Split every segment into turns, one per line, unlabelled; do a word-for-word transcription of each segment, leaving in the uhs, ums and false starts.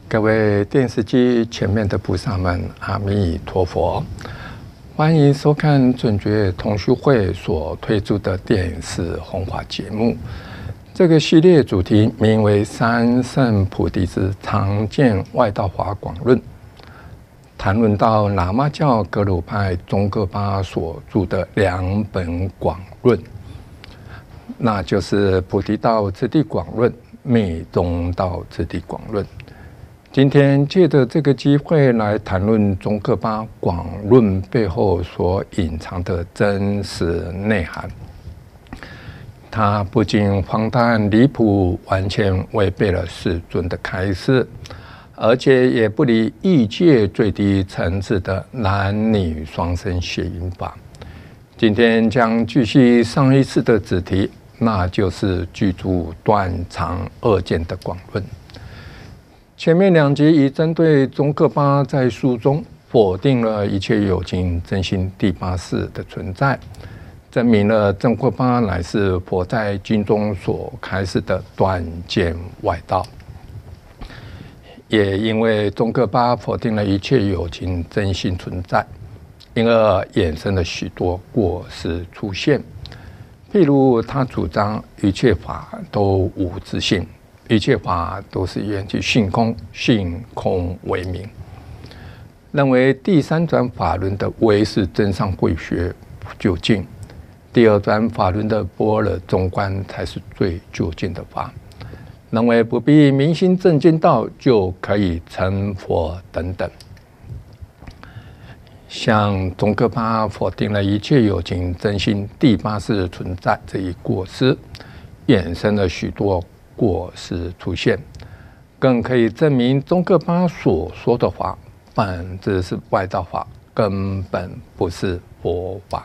各位电视机前面的菩萨们，阿弥陀佛！欢迎收看准觉同修会所推出的电视弘法节目。这个系列主题名为《三圣菩提之常见外道法广论》，谈论到喇嘛教格鲁派宗喀巴所著的两本广论，那就是《菩提道次第广论》、《密宗道次第广论》。今天借着这个机会来谈论宗喀巴广论背后所隐藏的真实内涵。它不仅荒诞离谱，完全违背了世尊的开示，而且也不离异界最低层次的男女双生谐音法。今天将继续上一次的子题，那就是具足断常二见的广论。前面两集已针对宗喀巴在书中否定了一切有情真心第八识的存在，证明了宗喀巴乃是佛在经中所开示的断见外道。也因为宗喀巴否定了一切有情真心存在，因而衍生了许多过失出现。譬如他主张一切法都无自性，一切法都是缘起性空，性空为名，认为第三转法轮的唯是真上慧学究竟，第二转法轮的般若中观才是最究竟的法，认为不必明心正见道就可以成佛等等。像宗喀巴否定了一切有情真心第八识存在这一过失，衍生了许多过失出现，更可以证明宗喀巴所说的法本质是外道法，根本不是佛法。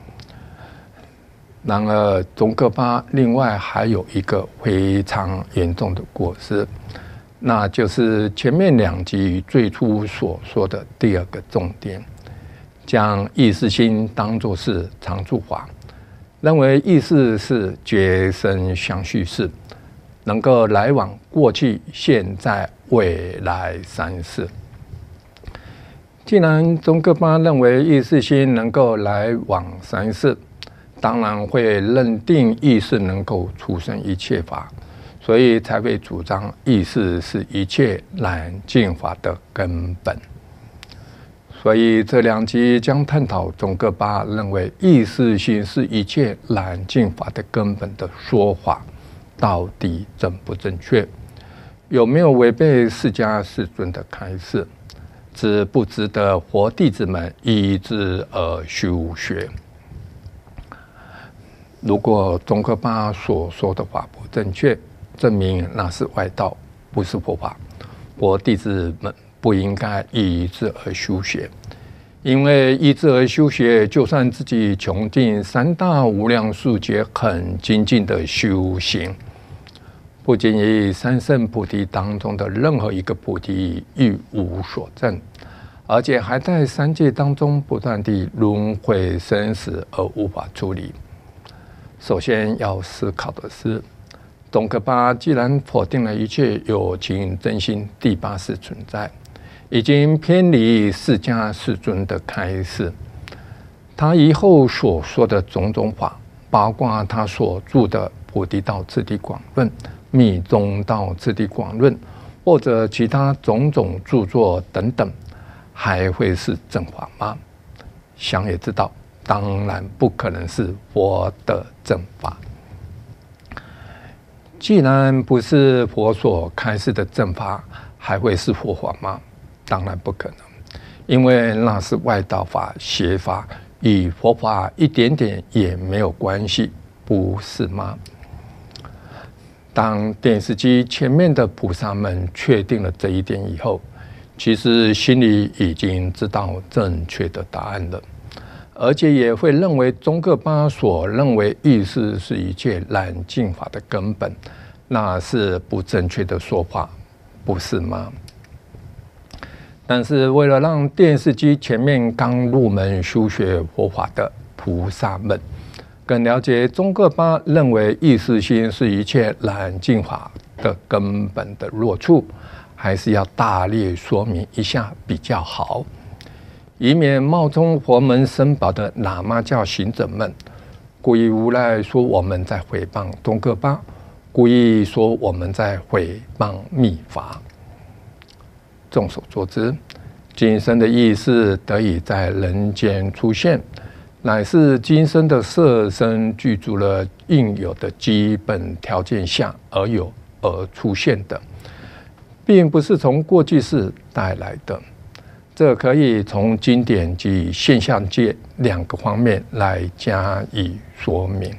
然而宗喀巴另外还有一个非常严重的过失，那就是前面两集最初所说的第二个重点，将意识心当作是常住法，认为意识是觉生相续事，能够来往过去、现在、未来三世。既然宗喀巴认为意识心能够来往三世，当然会认定意识能够出生一切法，所以才会主张意识是一切染净法的根本。所以这两集将探讨宗喀巴认为意识心是一切染净法的根本的说法到底正不正确，有没有违背释迦世尊的开示，值不值得佛弟子们依之而修学。如果宗喀巴所说的法不正确，证明那是外道，不是佛法，佛弟子们不应该依之而修学。因为依之而修学，就算自己穷尽三大无量数劫很精进的修行，不仅以三圣菩提当中的任何一个菩提亦无所证，而且还在三界当中不断地轮回生死而无法处理。首先要思考的是，宗喀巴既然否定了一切有情真心第八识存在，已经偏离释迦世尊的开示，他以后所说的种种法，包括他所著的《菩提道次第广论》、《密宗道次第广论》，或者其他种种著作等等，还会是正法吗？想也知道，当然不可能是佛的正法。既然不是佛所开示的正法，还会是佛法吗？当然不可能，因为那是外道法、邪法，与佛法一点点也没有关系，不是吗？当电视机前面的菩萨们确定了这一点以后，其实心里已经知道正确的答案了，而且也会认为宗喀巴所认为意识是一切染净法的根本，那是不正确的说法，不是吗？但是为了让电视机前面刚入门修学佛法的菩萨们更了解宗喀巴认为意识心是一切染净法的根本的弱处， 还是要大略说明一下比较好，以免冒充佛门僧宝的喇嘛教行者们故意诬赖说我们在诽谤东哥巴，故意说我们在诽谤密法。众所周知，今生的意识得以在人间出现，乃是今生的色身具足了应有的基本条件下而有而出现的，并不是从过去世带来的。这可以从经典及现象界两个方面来加以说明。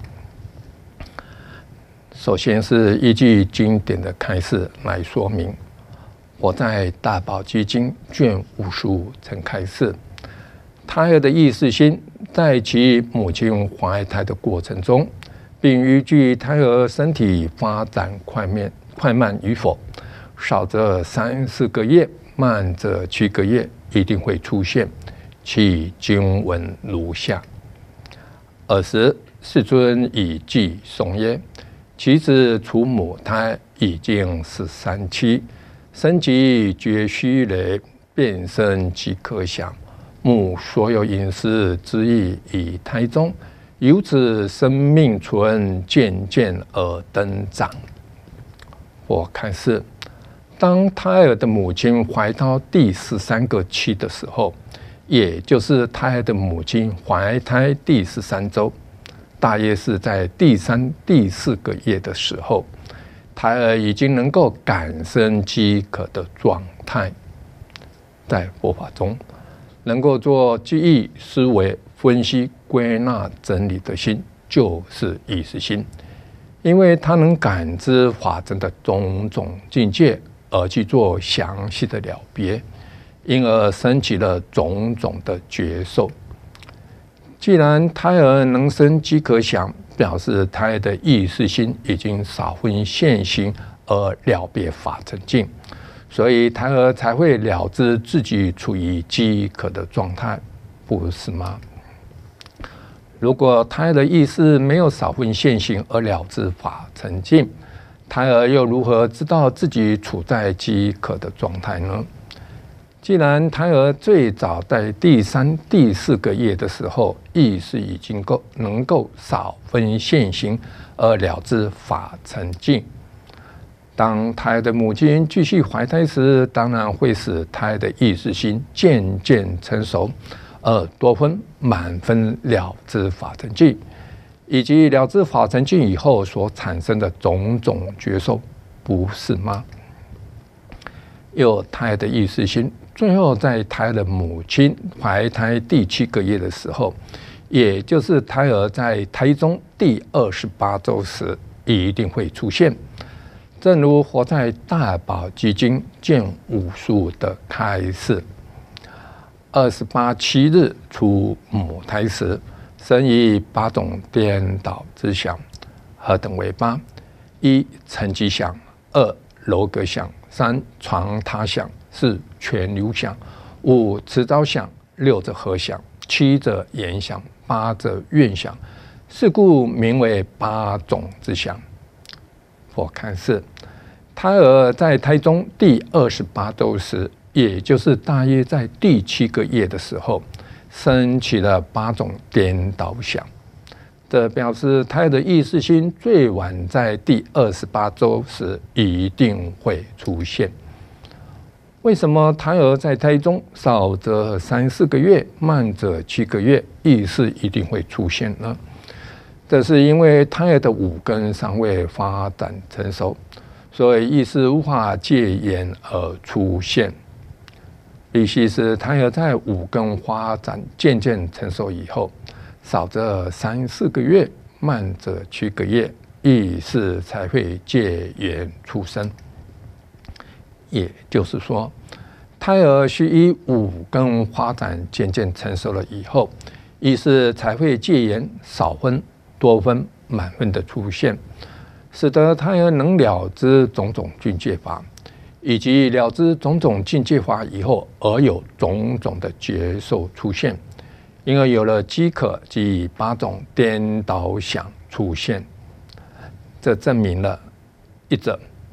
首先是依据经典的开示来说明。我在《大宝积经》卷五十五曾开示，胎儿的意识心在其母亲怀胎的过程中，并依据胎儿身体发展快慢快慢与否，少则三四个月，慢则七个月，一定会出现。其经文如下：尔时世尊以偈颂曰：其子处母胎已经十三期。生即觉虚雷，变身即可想。母所有饮食之意以胎中，由此生命存，渐渐而增长。我开示，当胎儿的母亲怀到第十三个期的时候，也就是胎儿的母亲怀胎第十三周，大约是在第三、第四个月的时候。胎儿已经能够感生饥渴的状态，在佛法中，能够做记忆、思维、分析、归纳、整理的心，就是意识心，因为它能感知法真的种种境界，而去做详细的了别，因而升起了种种的觉受。既然胎儿能生饥渴想，表示胎儿的意识心已经少分现行而了别法成境，所以胎儿才会了知自己处于饥渴的状态，不是吗？如果胎儿的意识没有少分现行而了知法成境，胎儿又如何知道自己处在饥渴的状态呢？既然胎儿最早在第三、第四个月的时候，意识已经够能够少分现行而了知法成境，当胎儿的母亲继续怀胎时，当然会使胎儿的意识心渐渐成熟，而多分满分了知法成境，以及了知法成境以后所产生的种种觉受，不是吗？有胎儿的意识心。最后，在胎儿的母亲怀胎第七个月的时候，也就是胎儿在胎中第二十八周时，一定会出现。正如活在《大宝积经》卷五十五的开示：二十八七日出母胎时，生以八种颠倒之想，何等为八？一、沉积想；二、楼阁想；三、床榻想；四、泉流想；五、持招想；六者合想；七者言想；八者愿想。是故名为八种之想。佛开示，胎儿在胎中第二十八周时，也就是大约在第七个月的时候，升起了八种颠倒想。这表示胎儿的意识心最晚在第二十八周时一定会出现。为什么胎儿在胎中少则三四个月，慢则七个月，意识一定会出现呢？这是因为胎儿的五根尚未发展成熟，所以意识无法戒言而出现。必须是胎儿在五根发展渐渐成熟以后，少则三四个月，慢则七个月，意识才会戒言出生。也就是说，胎儿需以五根发展渐渐成熟了以后，意识才会戒言少分、多分、满分的出现，使得胎儿能了知种种境界法，以及了知种种境界法以后，而有种种的觉受出现，因而有了饥渴及八种颠倒想出现。这证明了一者，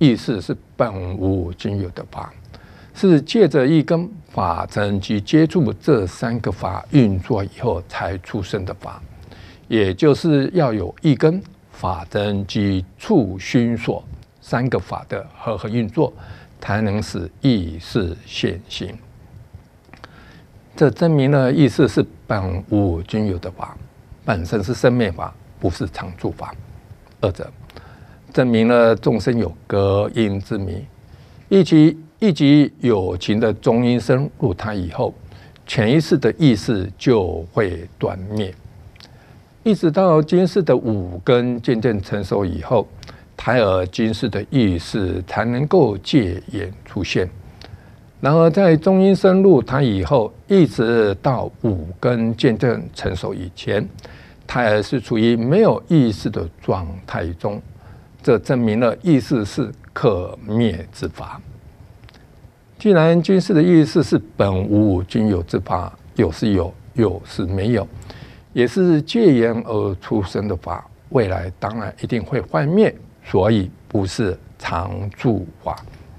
意识是本无均有的法，是借着一根法尘及接触这三个法运作以后才出生的法，也就是要有一根法尘及触熏所三个法的和合运作，才能使意识现行。这证明了意识是本无均有的法，本身是生灭法，不是常住法。二者证明了众生有隔因之谜，一即一即有情的中阴身入胎以后，潜意识的意识就会断灭，一直到今世的五根渐渐成熟以后，胎儿今世的意识才能够戒严出现。然而在中阴身入胎以后，一直到五根渐渐成熟以前，胎儿是处于没有意识的状态中，这证明了意识是可灭之法。既然今世的意识是本无均有之法，有是有，有是没有，也是戒严而出生的法，未来当然一定会幻灭，所以不是常住法。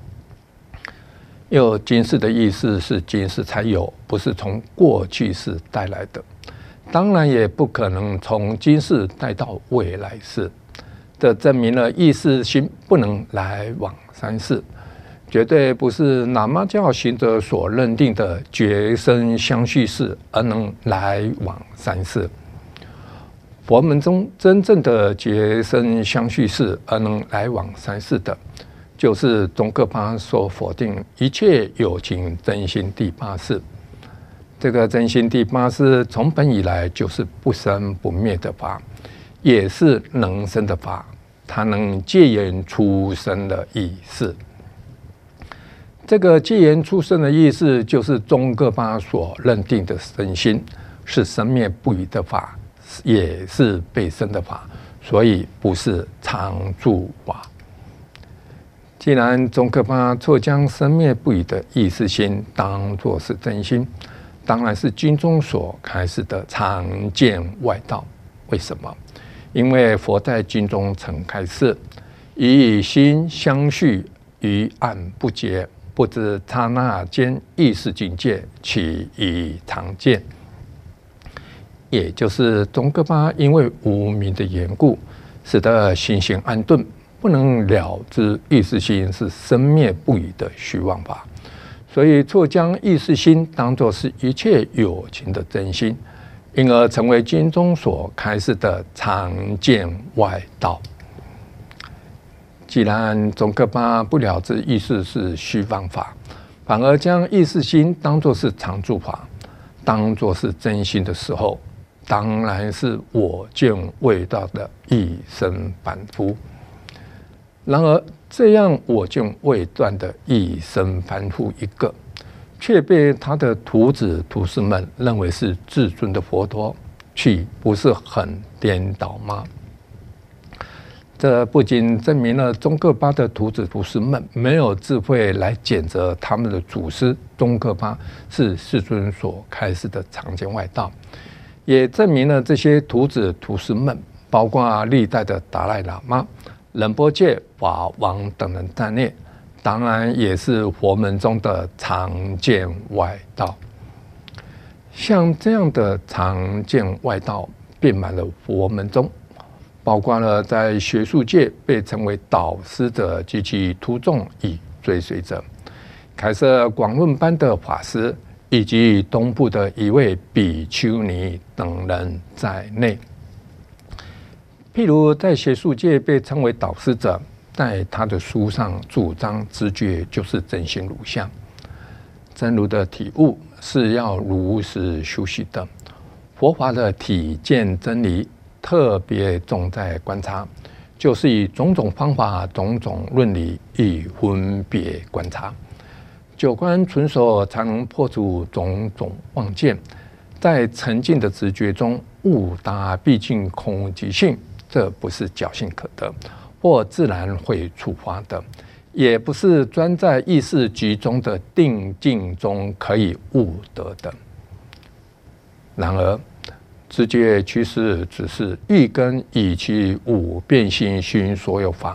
有今世的意识是今世才有，不是从过去世带来的，当然也不可能从今世带到未来世。这证明了意识心不能来往三世，绝对不是喇嘛教行者所认定的觉生相续世而能来往三世。佛门中真正的觉生相续世而能来往三世的，就是宗喀巴所否定一切有情真心第八识。这个真心第八识从本以来就是不生不灭的法，也是能生的法，它能戒严出生的意识。这个戒严出生的意识，就是宗喀巴所认定的身心，是生灭不已的法，也是被生的法，所以不是常住法。既然宗喀巴错将生灭不已的意识心当作是真心，当然是经中所开示的常见外道。为什么？因为佛在经中曾开示，以心相续，于暗不竭，不知刹那间意识境界，岂以常见。也就是宗喀巴因为无明的缘故，使得心性暗顿，不能了知意识心是生灭不已的虚妄法，所以错将意识心当作是一切有情的真心，因而成为经中所开示的常见外道。既然宗喀巴不了知意识是虚妄法，反而将意识心当作是常住法，当作是真心的时候，当然是我见未到的一生凡夫。然而这样我见未断的一生凡夫一个，却被他的徒子徒孙们认为是至尊的佛陀，岂不是很颠倒吗？这不仅证明了宗喀巴的徒子徒孙们没有智慧来谴责他们的祖师宗喀巴是世尊所开示的常见外道，也证明了这些徒子徒孙们，包括历代的达赖喇嘛、仁波切、法王等人在内，当然也是佛门中的常见外道。像这样的常见外道遍满了佛门中，包括了在学术界被称为导师者及其徒众与追随者，开设广论班的法师，以及东部的一位比丘尼等人在内。譬如在学术界被称为导师者，在他的书上主张知觉就是真心如相，真如的体悟是要如实修习的。佛法的体见真理特别重在观察，就是以种种方法、种种论理以分别观察，九观纯熟才能破除种种妄见，在沉静的直觉中悟达毕竟空即性。这不是侥幸可得或自然会触发的，也不是专在意识集中的定境中可以悟得的。然而直觉趋势只是欲根以其五变性熏所有法，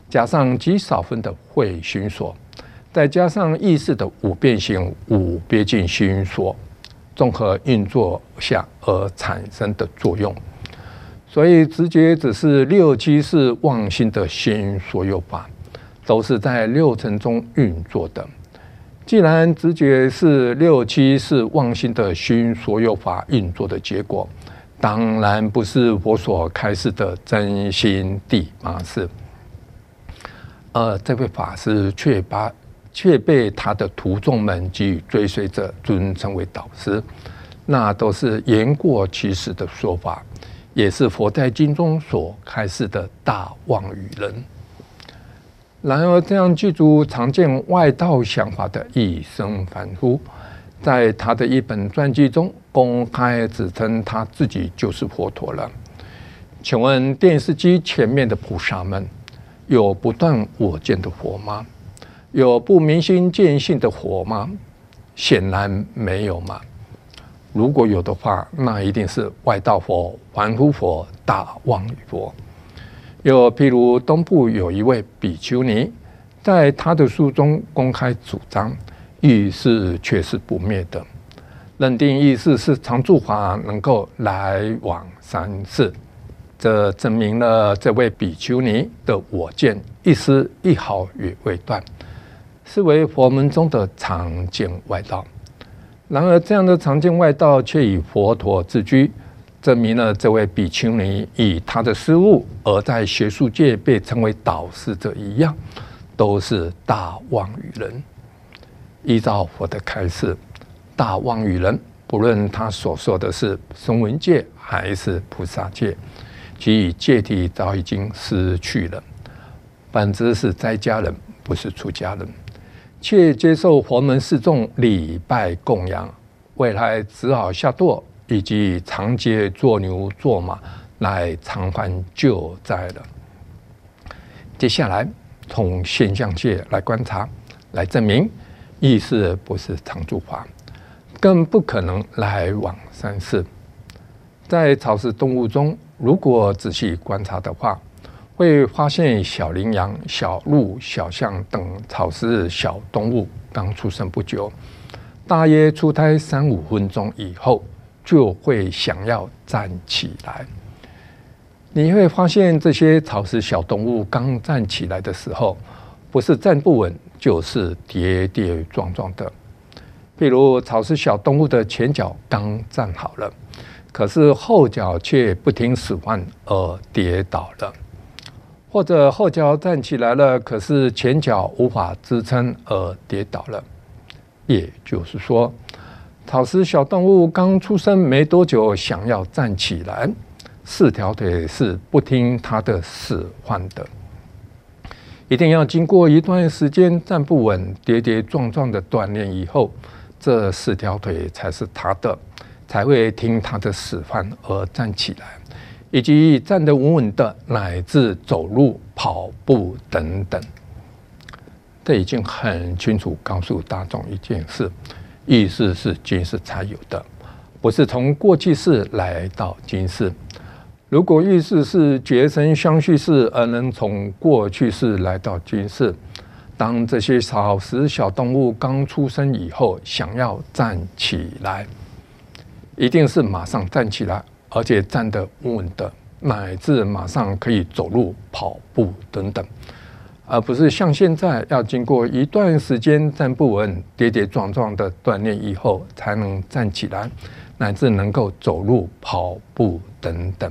加上极少分的会心所，再加上意识的五变性五别境心所综合运作下而产生的作用。所以直觉只是六七识妄心的心所有法，都是在六尘中运作的。既然直觉是六七识妄心的心所有法运作的结果，当然不是佛所开示的真心谛麻事。而这位法师却把却被他的徒众们及追随者尊称为导师，那都是言过其实的说法，也是佛在经中所开示的大妄语人。然而，这样具足常见外道想法的一生凡夫，在他的一本传记中公开指称他自己就是佛陀了。请问电视机前面的菩萨们，有不断我见的佛吗？有不明心见性的佛吗？显然没有嘛。如果有的话，那一定是外道佛、凡夫佛、大妄语佛。又譬如东部有一位比丘尼，在他的书中公开主张意识却是不灭的，认定意识是常住法，能够来往三世。这证明了这位比丘尼的我见一丝一毫也未断，是为佛门中的常见外道。然而，这样的常见外道却以佛陀自居，证明了这位比丘尼以他的失误而在学术界被称为导师者一样，都是大妄语人。依照佛的开示，大妄语人不论他所说的是声闻界还是菩萨界，其界体早已经失去了，本质是在家人，不是出家人，且接受佛门示众礼拜供养，未来只好下堕以及长劫做牛做马来偿还旧债了。接下来从现象界来观察，来证明意识不是常住法，更不可能来往三世。在草食动物中，如果仔细观察的话，会发现小羚羊、小鹿、小象等草食小动物刚出生不久，大约出胎三五分钟以后，就会想要站起来。你会发现这些草食小动物刚站起来的时候，不是站不稳，就是跌跌撞撞的。譬如草食小动物的前脚刚站好了，可是后脚却不听使唤而跌倒了，或者后脚站起来了，可是前脚无法支撑而跌倒了。也就是说，草食小动物刚出生没多久，想要站起来，四条腿是不听它的使唤的，一定要经过一段时间站不稳、跌跌撞撞的锻炼以后，这四条腿才是它的，才会听它的使唤而站起来，以及站得稳稳的，乃至走路、跑步等等。这已经很清楚告诉大众一件事：意识是今世才有的，不是从过去世来到今世。如果意识是觉生相续世，而能从过去世来到今世，当这些草食小动物刚出生以后，想要站起来，一定是马上站起来，而且站得稳稳的，乃至马上可以走路、跑步等等，而不是像现在要经过一段时间站不稳、跌跌撞撞的锻炼以后，才能站起来，乃至能够走路、跑步等等。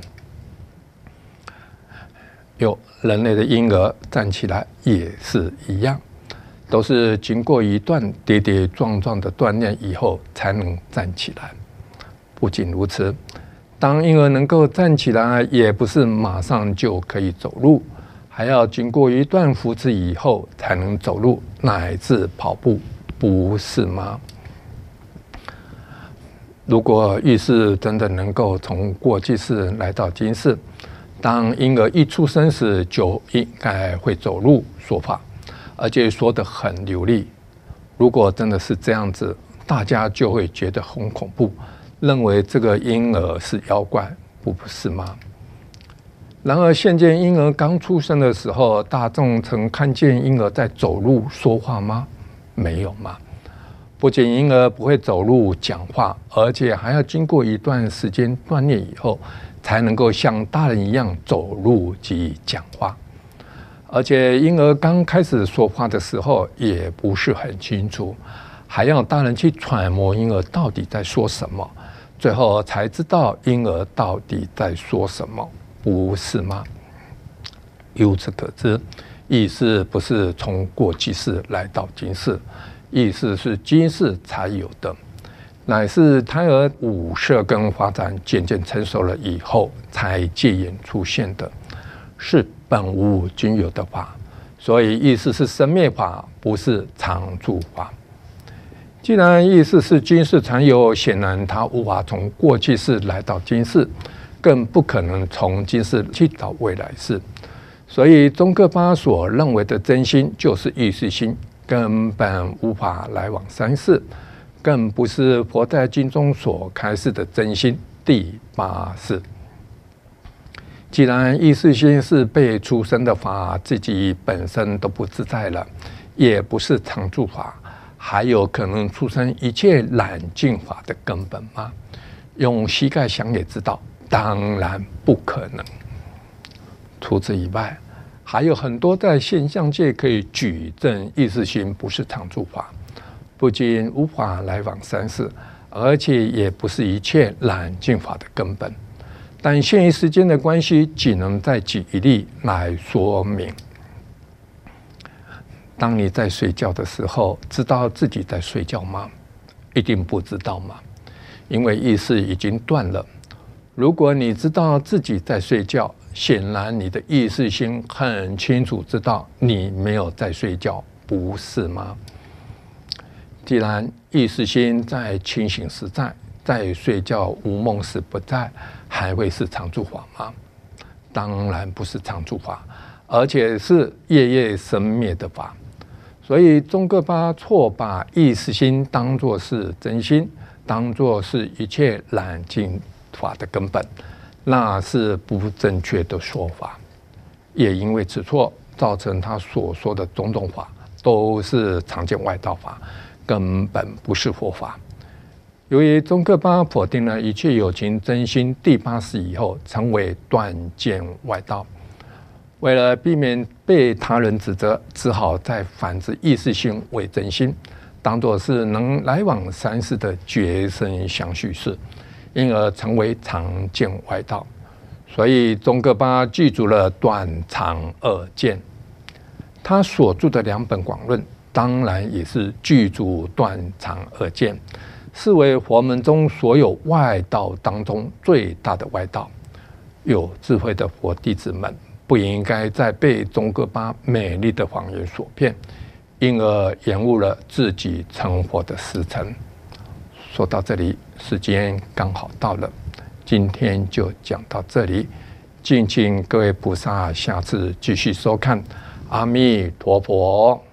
有人类的婴儿站起来也是一样，都是经过一段跌跌撞撞的锻炼以后才能站起来。不仅如此，当婴儿能够站起来，也不是马上就可以走路，还要经过一段扶持以后才能走路，乃至跑步，不是吗？如果意识真的能够从过去世来到今世，当婴儿一出生时就应该会走路说法，而且说得很流利。如果真的是这样子，大家就会觉得很恐怖，认为这个婴儿是妖怪，不是吗？ 然而，现见婴儿刚出生的时候，大众曾看见婴儿在走路、说话吗？没有嘛。不仅婴儿不会走路、讲话，而且还要经过一段时间锻炼以后，才能够像大人一样走路及讲话。而且，婴儿刚开始说话的时候，也不是很清楚，还要大人去揣摩婴儿到底在说什么，最后才知道婴儿到底在说什么。不是吗？由此可知，意识不是从过去世来到今世，意识是今世才有的，乃是胎儿五色根发展渐渐成熟了以后才借眼出现的，是本无均有的法。所以意识是生灭法，不是常住法。既然意识是今世常有，显然它无法从过去世来到今世，更不可能从今世去到未来世。所以宗喀巴所认为的真心就是意识心，根本无法来往三世，更不是佛在经中所开示的真心第八世。既然意识心是被出生的法，自己本身都不自在了，也不是常住法，还有可能出生一切染净法的根本吗？用膝盖想也知道，当然不可能。除此以外，还有很多在现象界可以举证意识心不是常住法，不仅无法来往三世，而且也不是一切染净法的根本。但限于时间的关系，只能再举一例来说明。当你在睡觉的时候，知道自己在睡觉吗？一定不知道嘛，因为意识已经断了。如果你知道自己在睡觉，显然你的意识心很清楚知道你没有在睡觉，不是吗？既然意识心在清醒时在，在睡觉无梦时不在，还会是常住法吗？当然不是常住法，而且是夜夜生灭的法。所以宗喀巴错把意识心当作是真心，当作是一切染净法的根本，那是不正确的说法。也因为此错，造成他所说的种种法都是常见外道法，根本不是佛法。由于宗喀巴否定了一切有情真心第八识以后，成为断见外道。为了避免被他人指责，只好再反之意识心为真心，当作是能来往三世的觉生相续事，因而成为常见外道。所以宗喀巴记住了断常二见，他所著的两本广论当然也是具足断常二见，视为佛门中所有外道当中最大的外道。有智慧的佛弟子们不应该再被宗喀巴美丽的谎言所骗，因而延误了自己成佛的时辰。说到这里，时间刚好到了，今天就讲到这里，敬请各位菩萨下次继续收看。阿弥陀佛。